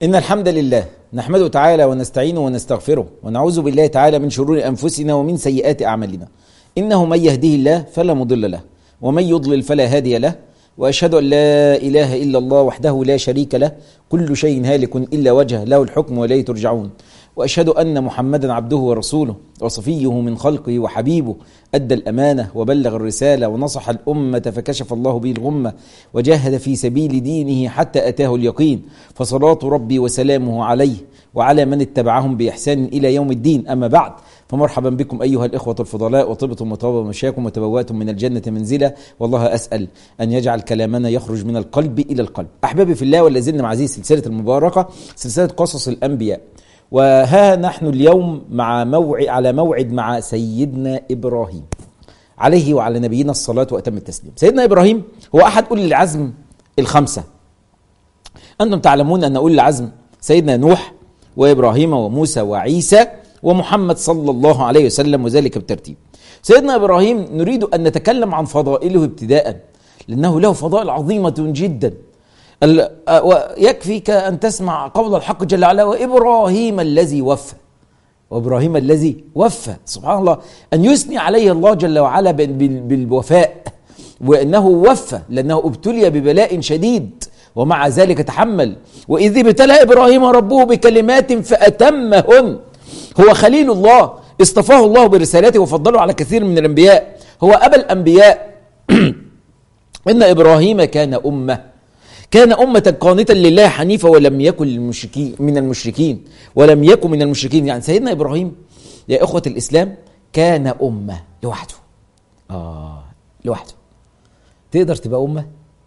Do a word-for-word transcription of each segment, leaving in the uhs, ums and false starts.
إن الحمد لله نحمده تعالى ونستعينه ونستغفره ونعوذ بالله تعالى من شرور أنفسنا ومن سيئات أعمالنا. إنه من يهده الله فلا مضل له ومن يضلل فلا هادي له، وأشهد أن لا إله إلا الله وحده لا شريك له، كل شيء هالك إلا وجهه له الحكم وإليه ترجعون. وأشهد أن محمدا عبده ورسوله وصفيه من خلقه وحبيبه، أدى الأمانة وبلغ الرسالة ونصح الأمة فكشف الله به الغمة وجاهد في سبيل دينه حتى أتاه اليقين، فصلاة ربي وسلامه عليه وعلى من اتبعهم بإحسان إلى يوم الدين. أما بعد، فمرحبا بكم أيها الإخوة الفضلاء، وطبتم وطاب مشاكم وتبوأتم من الجنة منزلا، والله أسأل أن يجعل كلامنا يخرج من القلب إلى القلب. أحبابي في الله، ولا زلنا مع هذه السلسلة المباركة، سلسلة قصص الأنبياء، وها نحن اليوم مع موعد على موعد مع سيدنا إبراهيم عليه وعلى نبينا الصلاة وأتم التسليم. سيدنا إبراهيم هو أحد أولي العزم الخمسة. أنتم تعلمون أن أولي العزم سيدنا نوح وإبراهيم وموسى وعيسى ومحمد صلى الله عليه وسلم، وذلك بالترتيب. سيدنا إبراهيم نريد أن نتكلم عن فضائله ابتداء، لأنه له فضائل عظيمة جدا. ويكفيك أن تسمع قول الحق جل وعلا: وإبراهيم الذي وفى. وإبراهيم الذي وفى، سبحان الله، أن يثني عليه الله جل وعلا بالوفاء، وأنه وفى لأنه ابتلي ببلاء شديد ومع ذلك تحمل. وإذ ابتلى إبراهيم ربه بكلمات فأتمهن. هو خليل الله، اصطفاه الله برسالته وفضله على كثير من الأنبياء، هو أبا الأنبياء. إن إبراهيم كان أمة كان أمة قانتا لله حنيفا ولم يكن المشركين من المشركين ولم يكن من المشركين. يعني سيدنا إبراهيم يا إخوة الإسلام كان أمة لوحده. آه لوحده تقدر تبقى أمة؟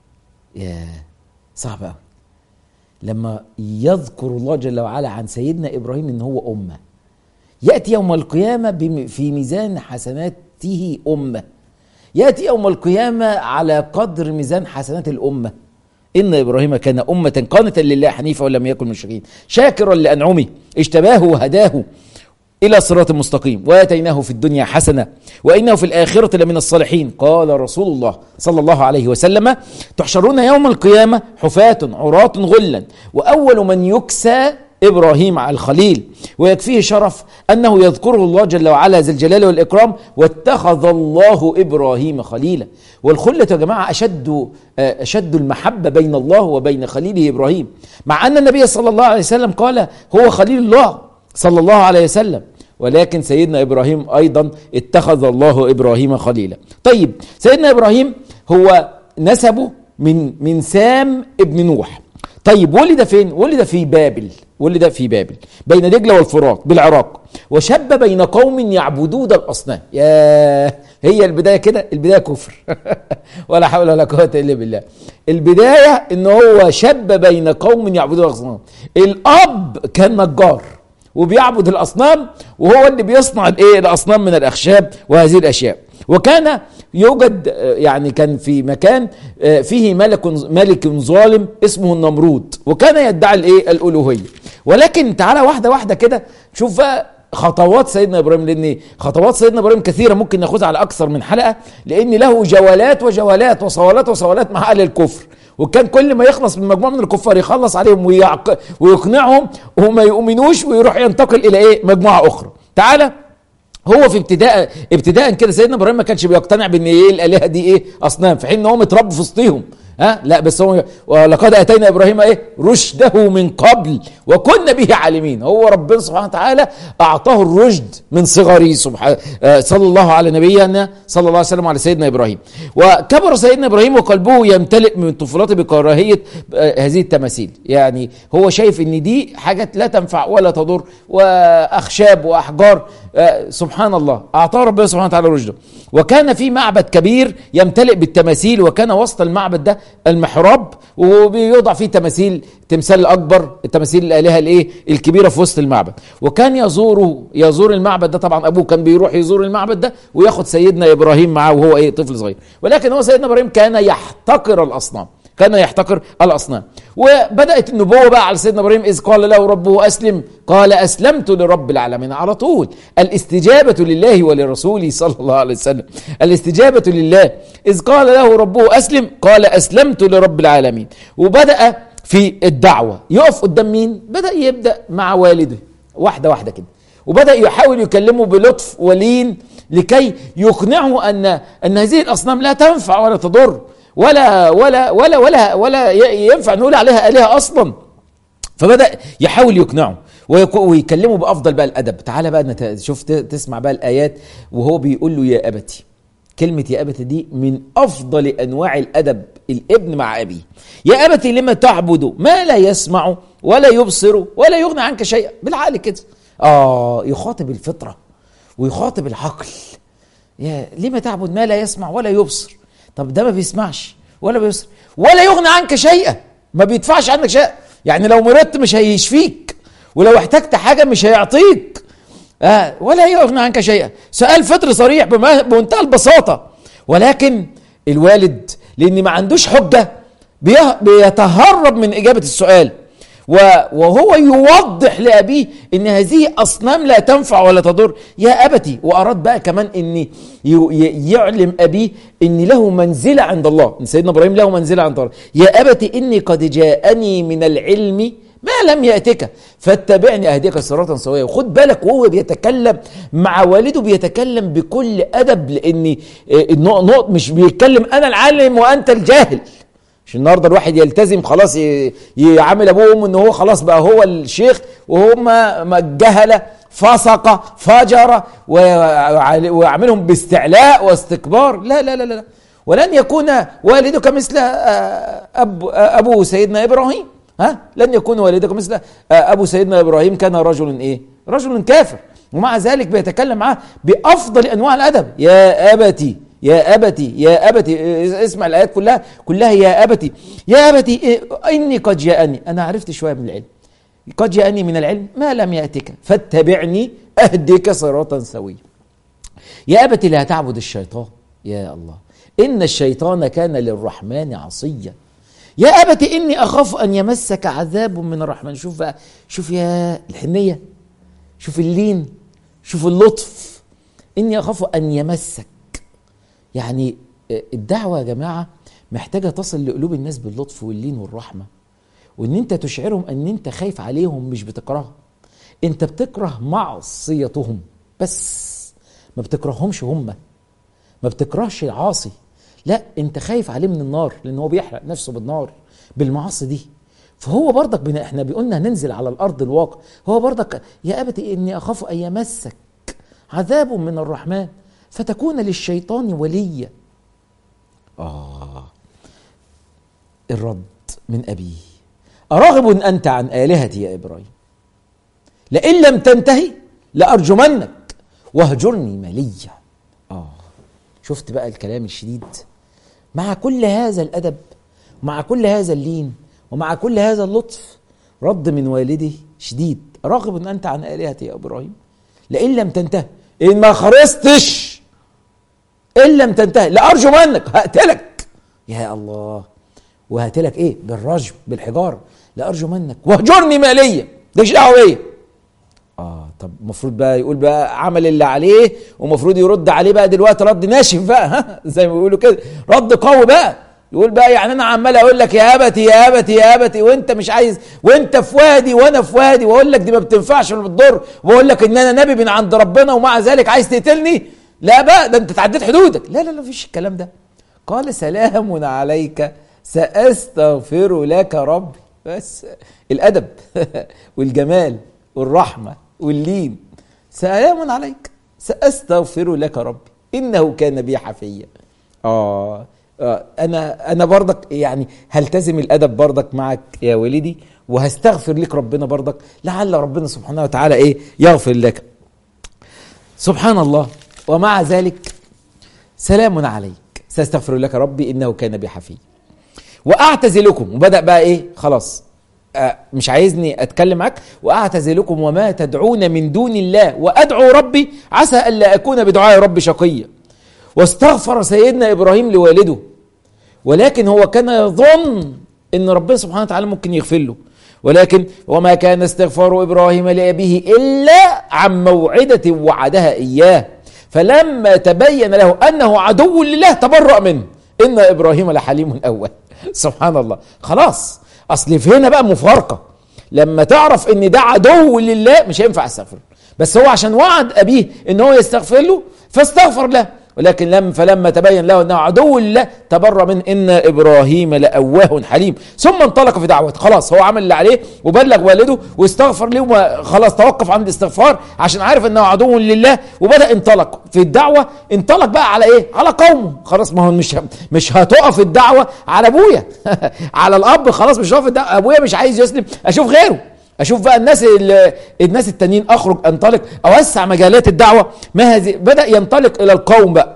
يا صعب أوي لما يذكر الله جل وعلا عن سيدنا إبراهيم إن هو أمة، يأتي يوم القيامة في ميزان حسناته أمة، يأتي يوم القيامة على قدر ميزان حسنات الأمة. إن إبراهيم كان أمة قانتا لله حنيفا ولم يكن من المشركين شاكرا لأنعمه اجتباه وهداه إلى صراط مستقيم وآتيناه في الدنيا حسنة وإنه في الآخرة لمن الصالحين. قال رسول الله صلى الله عليه وسلم: تحشرون يوم القيامة حفاة عراة غلا، وأول من يكسى إبراهيم على الخليل، ويكفيه شرف أنه يذكره الله جل وعلا ذي الجلال والإكرام: واتخذ الله إبراهيم خليلا. والخلة يا جماعة أشد أشد المحبة بين الله وبين خليله إبراهيم، مع أن النبي صلى الله عليه وسلم قال هو خليل الله صلى الله عليه وسلم، ولكن سيدنا إبراهيم أيضا اتخذ الله إبراهيم خليلا. طيب، سيدنا إبراهيم هو نسبه من من سام ابن نوح. طيب، ولد فين؟ ولد في بابل، ولد في بابل بين دجلة والفرات بالعراق، وشب بين قوم يعبدون الأصنام. يا هي البداية كده، البداية كفر ولا حول ولا قوة إلا بالله. البداية إن هو شب بين قوم يعبدون الأصنام. الأب كان نجار وبيعبد الأصنام، وهو اللي بيصنع الإيه الأصنام من الأخشاب وهذه الأشياء. وكان يوجد يعني كان في مكان فيه ملك ملك ظالم اسمه النمرود، وكان يدعي الايه الالوهيه. ولكن تعالى واحده واحده كده شوف بقى خطوات سيدنا ابراهيم، لان خطوات سيدنا ابراهيم كثيره ممكن ناخذها على اكثر من حلقه، لان له جولات وجولات وصولات وصولات مع اهل الكفر. وكان كل ما يخلص من مجموعه من الكفار يخلص عليهم ويعق... ويقنعهم وما يؤمنوش، ويروح ينتقل الى ايه مجموعه اخرى. تعالى هو في ابتداء ابتداء كده سيدنا ابراهيم ما كانش بيقتنع بان ايه الالهه دي ايه اصنام، في حين ان هو متربي في وسطهم. ها لا بس هو ولقد اتينا ابراهيم ايه رشده من قبل وكنا به عالمين. هو ربنا سبحانه وتعالى اعطاه الرشد من صغره سبحانه. آه صلى الله على نبينا صلى الله عليه وسلم على سيدنا ابراهيم. وكبر سيدنا ابراهيم وقلبه يمتلئ من طفولته بكراهيه آه هذه التماثيل. يعني هو شايف ان دي حاجات لا تنفع ولا تضر، واخشاب واحجار. آه سبحان الله، اعطاه ربنا سبحانه وتعالى رشده. وكان في معبد كبير يمتلئ بالتماثيل، وكان وسط المعبد ده المحراب، وبيوضع فيه تماثيل، تمثال الاكبر، التماثيل الالهه الايه الكبيره في وسط المعبد. وكان يزوره يزور المعبد ده، طبعا ابوه كان بيروح يزور المعبد ده وياخد سيدنا ابراهيم معاه وهو ايه طفل صغير. ولكن هو سيدنا ابراهيم كان يحتقر الاصنام، كان يحتقر الأصنام. وبدأت النبوة بقى على سيدنا إبراهيم: إذ قال له ربه أسلم قال أسلمت لرب العالمين. على طول الاستجابة لله ولرسوله صلى الله عليه وسلم، الاستجابة لله. إذ قال له ربه أسلم قال أسلمت لرب العالمين. وبدأ في الدعوة يقف قدام مين؟ بدأ يبدأ مع والده واحدة واحدة كده، وبدأ يحاول يكلمه بلطف ولين لكي يقنعه أن أن هذه الأصنام لا تنفع ولا تضر ولا ولا ولا ولا ولا ينفع نقول عليها آلهة أصلا. فبدأ يحاول يقنعه ويكلمه بأفضل بقى الأدب. تعالى بقى شوف تسمع بقى الآيات وهو بيقول له يا أبتي. كلمة يا أبتي دي من أفضل أنواع الأدب الابن مع أبيه. يا أبتي لما تعبد ما لا يسمع ولا يبصر ولا يغني عنك شيئا. بالعقل كده آه يخاطب الفطرة ويخاطب العقل. يا لما تعبد ما لا يسمع ولا يبصر. طب ده ما بيسمعش ولا بيبصر ولا يغني عنك شيئا، ما بيدفعش عنك شيئا. يعني لو مرضت مش هيشفيك، ولو احتجت حاجة مش هيعطيك، آه ولا يغني عنك شيئا. سؤال فطري صريح بمنتهى البساطة، ولكن الوالد لأن ما عندوش حجة بيتهرب من إجابة السؤال، وهو يوضح لأبيه إن هذه أصنام لا تنفع ولا تضر. يا أبتي، وأراد بقى كمان إن يعلم أبيه إن له منزلة عند الله، إن سيدنا إبراهيم له منزلة عند الله. يا أبتي إني قد جاءني من العلم ما لم يأتك فاتبعني أهديك صراطا سويا. وخد بالك وهو بيتكلم مع والده بيتكلم بكل أدب، لأن النقط مش بيتكلم أنا العالم وأنت الجاهل. مش النهارده الواحد يلتزم خلاص يعامل ابوه وامه ان هو خلاص بقى هو الشيخ وهم جهله فسقه فجره ويعاملهم باستعلاء واستكبار. لا لا لا لا، ولن يكون والدك مثل أب ابو سيدنا ابراهيم. ها لن يكون والدك مثل ابو سيدنا ابراهيم، كان رجل ايه؟ رجل كافر، ومع ذلك بيتكلم معاه بافضل انواع الادب. يا ابتي يا أبتي يا أبتي، اسمع الآيات كلها كلها يا أبتي يا أبتي إني قد جاءني، أنا عرفت شوية من العلم، قد جاءني من العلم ما لم يأتك فاتبعني أهدك صراطا سويا. يا أبتي لا تعبد الشيطان، يا الله إن الشيطان كان للرحمن عصيا. يا أبتي إني أخاف أن يمسك عذاب من الرحمن. شوف بقى، شوف يا الحنية، شوف اللين، شوف اللطف. إني أخاف أن يمسك، يعني الدعوة يا جماعة محتاجة تصل لقلوب الناس باللطف واللين والرحمة، وان انت تشعرهم ان انت خايف عليهم مش بتكرههم. انت بتكره معصيتهم بس، ما بتكرههمش هم، ما بتكرهش العاصي، لا انت خايف عليه من النار لان هو بيحرق نفسه بالنار بالمعاصي دي. فهو برضك بنا احنا بيقولنا ننزل على الارض الواقع. هو برضك يا ابتي اني اخاف ان يمسك عذاب من الرحمن فتكون للشيطان وليا. آه الرد من أبيه: أراغب أنت عن آلهتي يا إبراهيم لئن لم تنتهي لأرجمنك واهجرني مليا. آه شفت بقى الكلام الشديد مع كل هذا الأدب، مع كل هذا اللين، ومع كل هذا اللطف، رد من والده شديد: أراغب أنت عن آلهتي يا إبراهيم لئن لم تنتهي، إن ما خرستش إن لم تنتهي لأرجمنك، هقتلك. يا الله، وهقتلك إيه؟ بالرجم بالحجارة. لأرجمنك واهجرني ماليا، ده مش دعوة بيا. آه طب المفروض بقى يقول بقى عمل اللي عليه، ومفروض يرد عليه بقى دلوقتي رد ناشف بقى، ها زي ما بيقولوا كده، رد قوي بقى. يقول بقى يعني أنا عمال أقول لك يا أبتي يا أبتي يا أبتي وأنت مش عايز، وأنت في وادي وأنا في وادي، وأقول لك دي ما بتنفعش ولا بتضر، وأقول لك إن أنا نبي من عند ربنا، ومع ذلك عايز تقتلني؟ لا بقى، ده انت تعديت حدودك. لا لا لا مفيش الكلام ده. قال سلام عليك سأستغفر لك ربي. بس الأدب والجمال والرحمة واللين. سلام عليك سأستغفر لك ربي إنه كان بي حفيا. آه, آه أنا أنا برضك يعني هلتزم الأدب برضك معك يا ولدي، وهستغفر لك ربنا برضك، لعل ربنا سبحانه وتعالى إيه يغفر لك. سبحان الله. ومع ذلك سلام عليك سأستغفر لك ربي إنه كان بي حفيا وأعتزلكم. وبدأ بقى إيه خلاص، آه مش عايزني أتكلم معك. وأعتزلكم وما تدعون من دون الله وأدعو ربي عسى ألا أكون بدعاء ربي شقيا. واستغفر سيدنا إبراهيم لوالده، ولكن هو كان يظن إن ربنا سبحانه وتعالى ممكن يغفر له، ولكن وما كان استغفار إبراهيم لأبيه إلا عن موعدة وعدها إياه، فلما تبين له أنه عدو لله تبرأ منه إن إبراهيم لحليم أواه. سبحان الله. خلاص، اصل في هنا بقى مفارقه، لما تعرف ان ده عدو لله مش هينفع استغفر، بس هو عشان وعد ابيه ان هو يستغفر له فاستغفر له، ولكن لم فلما تبين له انه عدو لله تبرأ من ان ابراهيم لأواه حليم. ثم انطلق في دعوته، خلاص هو عمل اللي عليه وبلغ والده واستغفر له وخلاص توقف عن الاستغفار عشان عارف انه عدو لله، وبدأ انطلق في الدعوه. انطلق بقى على ايه؟ على قومه. خلاص ما هو مش مش هتقف الدعوه على ابويا على الاب، خلاص مش هتقف الدعوه، ابويا مش عايز يسلم اشوف غيره، اشوف بقى الناس الناس التانيين، اخرج انطلق اوسع مجالات الدعوه. ما هذه؟ بدا ينطلق الى القوم بقى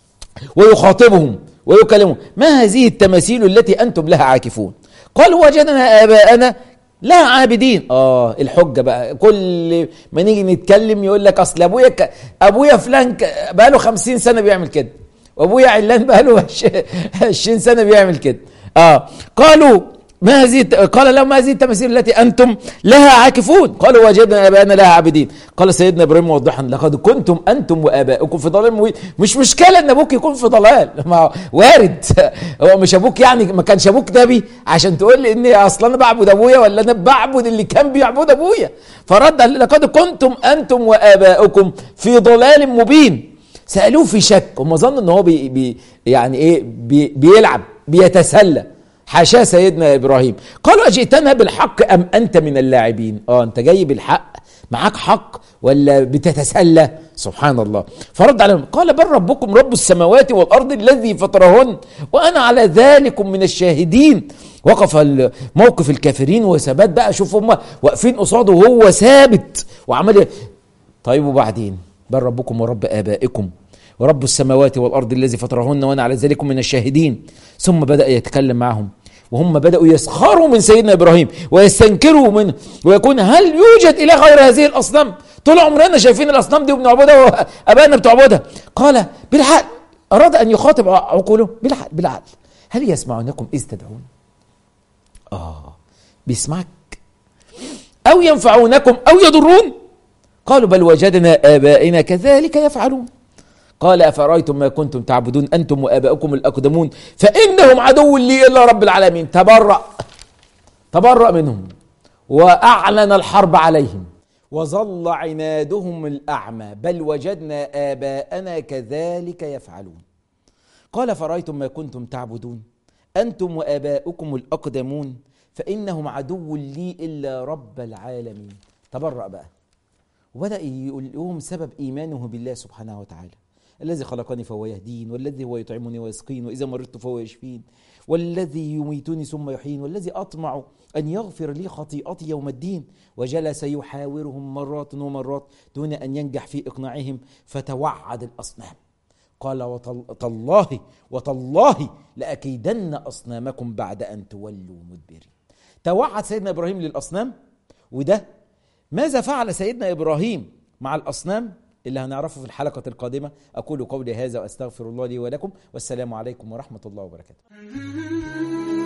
ويخاطبهم ويكلمهم. ما هذه التماثيل التي انتم لها عاكفون؟ قالوا وجدنا اباءنا لها عابدين. اه الحجه بقى، كل ما نيجي نتكلم يقول لك اصل ابويا ك... ابويا فلان ك... بقى له خمسين سنه بيعمل كده، وابويا علان بقى له عشرين سنه بيعمل كده. اه قالوا ما هذه، قال لهم ما هذه التماثيل التي انتم لها عاكفون؟ قالوا وجدنا اباءنا لها عابدين. قال سيدنا ابراهيم موضحا لقد كنتم انتم واباؤكم في ضلال مبين. مش مشكله ان ابوك يكون في ضلال، ما وارد، هو مش ابوك يعني ما كانش ابوك نبي عشان تقول لي اني اصلا انا بعبد ابويا ولا انا بعبد اللي كان بيعبد ابويا. فرد لقد كنتم انتم واباؤكم في ضلال مبين. سالوه في شك، هم ظنوا ان هو بي بي يعني ايه بي بيلعب بيتسلى. حاشا سيدنا ابراهيم. قالوا اجئتنا بالحق ام انت من اللاعبين؟ اه انت جاي بالحق، معاك حق ولا بتتسلى؟ سبحان الله. فرد عليهم قال بل ربكم رب السماوات والارض الذي فطرهن وانا على ذلك من الشاهدين. وقف موقف الكافرين وثبات بقى، شوف هم واقفين قصاده وهو ثابت وعمل. طيب وبعدين؟ بل ربكم ورب ابائكم ورب السماوات والارض الذي فطرهن وانا على ذلك من الشاهدين. ثم بدا يتكلم معهم وهم بداوا يسخروا من سيدنا ابراهيم ويستنكروا منه ويكون هل يوجد اله غير هذه الاصنام؟ طول عمرنا شايفين الاصنام دي وبنعبدها وابائنا بتعبدها. قال بالحق، اراد ان يخاطب عقوله بالحق بالعقل، هل يسمعونكم اذ تدعون؟ اه بيسمعك. او ينفعونكم او يضرون؟ قالوا بل وجدنا ابائنا كذلك يفعلون. قال أفرأيتم ما كنتم تعبدون أنتم وآباؤكم الأقدمون فإنهم عدو لي إلا رب العالمين. تبرأ تبرأ منهم وأعلن الحرب عليهم وظل عنادهم الأعمى بل وجدنا آباءنا كذلك يفعلون. قال فرأيتم ما كنتم تعبدون أنتم وآباؤكم الأقدمون فإنهم عدو لي إلا رب العالمين. تبرأ بقى، وبدأ يقول لهم سبب إيمانه بالله سبحانه وتعالى: الذي خلقني فهو يهدين، والذي هو يطعمني ويسقين، وإذا مرضت فهو يشفين، والذي يميتني ثم يحيين، والذي أطمع أن يغفر لي خطيئتي يوم الدين. وجلس يحاورهم مرات ومرات دون أن ينجح في إقناعهم فتوعد الأصنام. قال وتالله وتالله لأكيدن أصنامكم بعد أن تولوا مدبرين. توعد سيدنا إبراهيم للأصنام. وده ماذا فعل سيدنا إبراهيم مع الأصنام اللي هنعرفه في الحلقة القادمة. أقول قولي هذا وأستغفر الله لي ولكم، والسلام عليكم ورحمة الله وبركاته.